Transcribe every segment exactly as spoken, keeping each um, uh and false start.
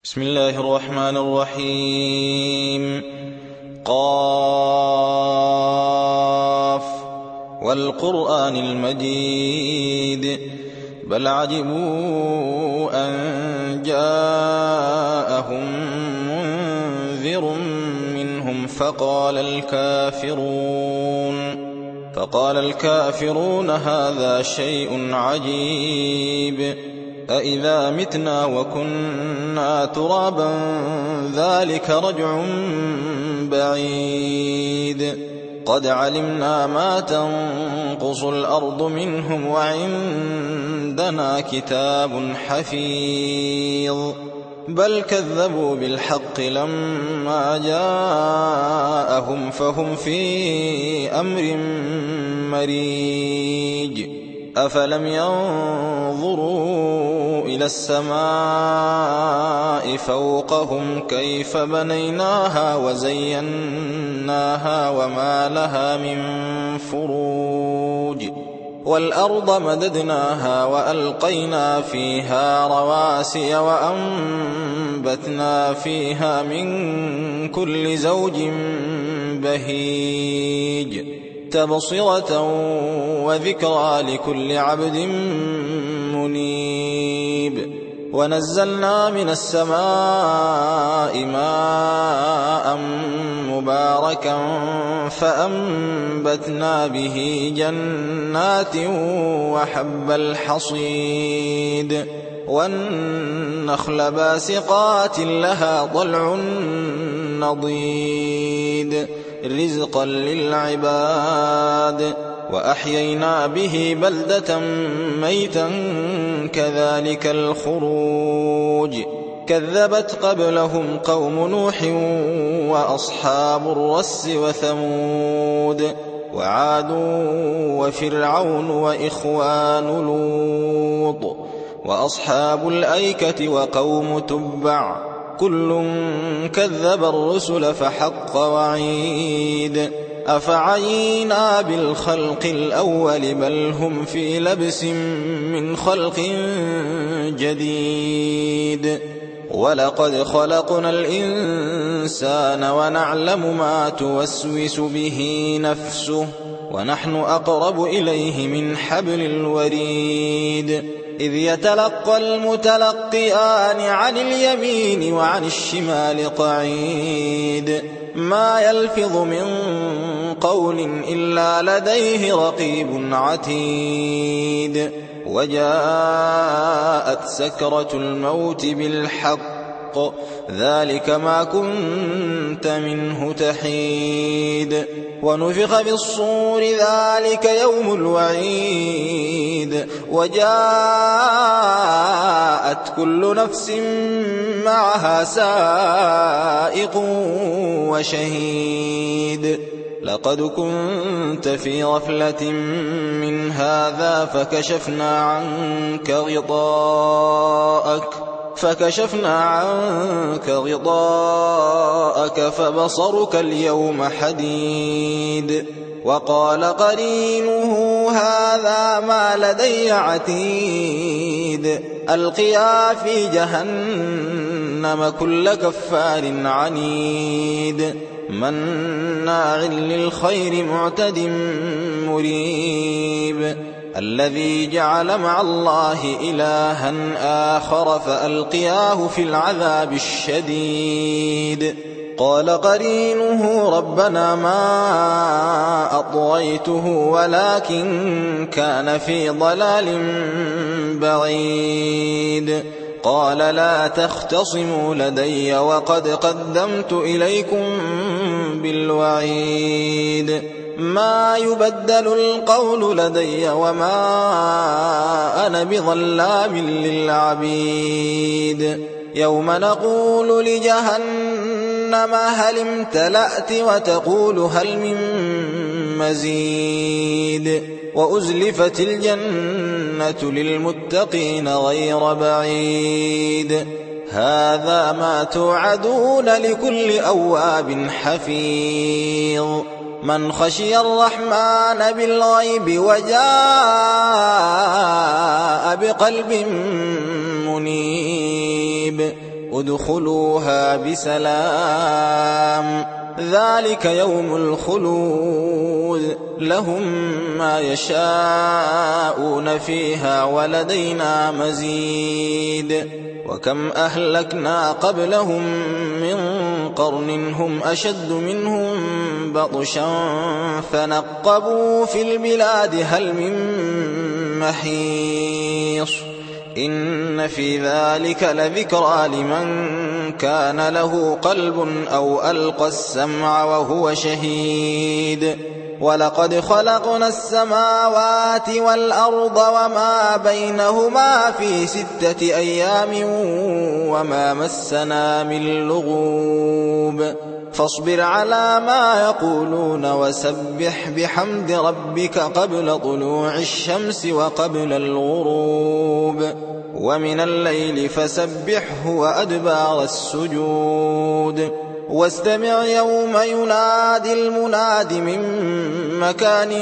بسم الله الرحمن الرحيم. قاف والقرآن المجيد بل عجبوا أن جاءهم منذر منهم فقال الكافرون فقال الكافرون هذا شيء عجيب أإذا متنا وكنا ترابا ذلك رجع بعيد قد علمنا ما تنقص الأرض منهم وعندنا كتاب حفيظ بل كذبوا بالحق لما جاءهم فهم في أمر مريج أفلم ينظروا إلى السماء فوقهم كيف بنيناها وزيناها وما لها من فروج والأرض مددناها وألقينا فيها رواسي وأنبتنا فيها من كل زوج بهيج تبصرة وذكرى لكل عبد منيب ونزلنا من السماء ماء مباركا فأنبتنا به جنات وحب الحصيد والنخل باسقات لها طلع نضيد رزقا للعباد وأحيينا به بلدة ميتا كذلك الخروج كذبت قبلهم قوم نوح وأصحاب الرس وثمود وعاد وفرعون وإخوان لوط وأصحاب الأيكة وقوم تبع كل كذب الرسل فحق وعيد أفعينا بالخلق الأول بل هم في لبس من خلق جديد ولقد خلقنا الإنسان ونعلم ما توسوس به نفسه ونحن أقرب إليه من حبل الوريد إذ يتلقى المتلقيان عن اليمين وعن الشمال قعيد ما يلفظ من قول إلا لديه رقيب عتيد وجاءت سكرة الموت بالحق ذلك ما كنت منه تحيد ونفخ في الصور ذلك يوم الوعيد وجاءت كل نفس معها سائق وشهيد لقد كنت في غفلة من هذا فكشفنا عنك غطاءك فكشفنا عنك غطاءك فبصرك اليوم حديد وقال قرينه هذا ما لدي عتيد ألقيا في جهنم كل كفار عنيد مناع للخير معتد مريب الذي جعل مع الله إلها آخر فألقياه في العذاب الشديد قال قرينه ربنا ما أطغيته ولكن كان في ضلال بعيد قال لا تختصموا لدي وقد قدمت إليكم بالوعيد ما يبدل القول لدي وما أنا بظلام للعبيد يوم نقول لجهنم هل امتلأت وتقول هل من مزيد وأزلفت الجنة للمتقين غير بعيد هذا ما توعدون لكل أواب حفيظ من خشي الرحمن بالغيب وجاء بقلب منيب ادخلوها بسلام ذلك يوم الخلود لهم ما يشاءون فيها ولدينا مزيد وكم أهلكنا قبلهم من قرن هم أشد منهم بطشا فنقبوا في البلاد هل من محيص إن في ذلك لذكرى لمن كان له قلب أو ألقى السمع وهو شهيد ولقد خلقنا السماوات والأرض وما بينهما في ستة أيام وما مسنا من لغوب فاصبر على ما يقولون وسبح بحمد ربك قبل طلوع الشمس وقبل الغروب ومن الليل فسبحه وأدبار السجود واستمع يوم ينادي المناد من مكان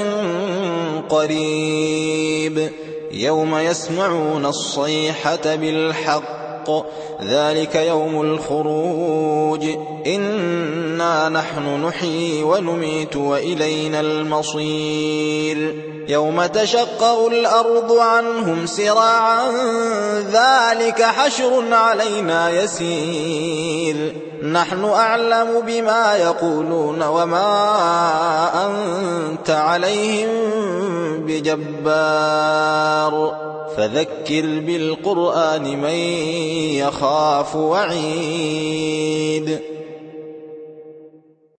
قريب يوم يسمعون الصيحة بالحق ذلك يوم الخروج إنا نحن نحيي ونميت وإلينا المصير يوم تشقق الأرض عنهم سراعا ذلك حشر علينا يسير نحن أعلم بما يقولون وما أنت عليهم بجبار فذكر بالقرآن من يخاف وعيد